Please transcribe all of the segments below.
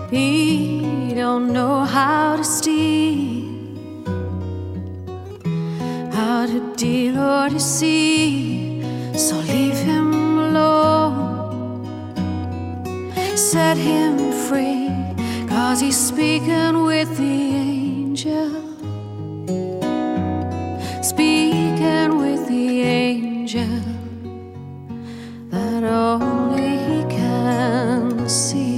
He don't know how to steal, how to deal or deceive. So leave him alone, set him free, 'cause he's speaking with the angel, speaking with the angel that only he can see.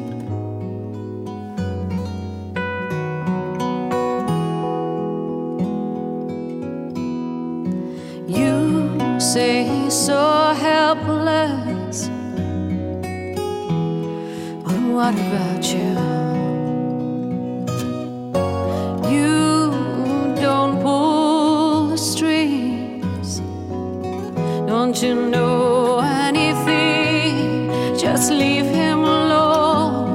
You say he's so helpless, but what about you? You don't pull the strings, don't you know anything? Just leave him alone,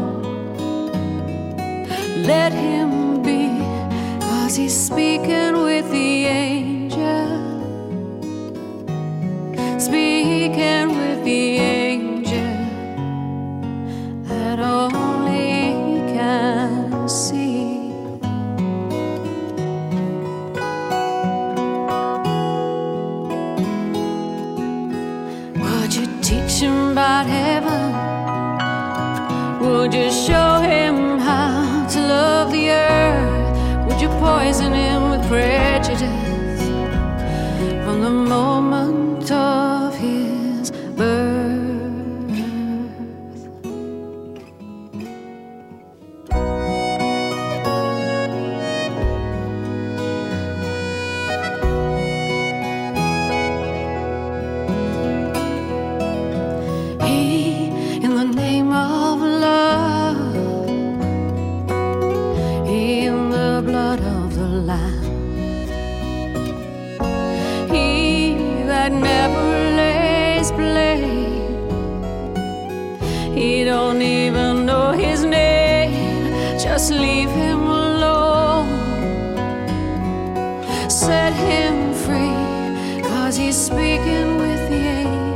let him be, 'cause he's speaking with the angel, speaking with the angel that only he can see. Would you teach him about heaven? Would you show him how to love the earth? Would you poison him with prejudice from the moment of his birth? He, in the name of love, he in the blood of the Lamb, he that never lays blame, he don't even know his name. Just leave him alone, set him free, 'cause he's speaking with the angel,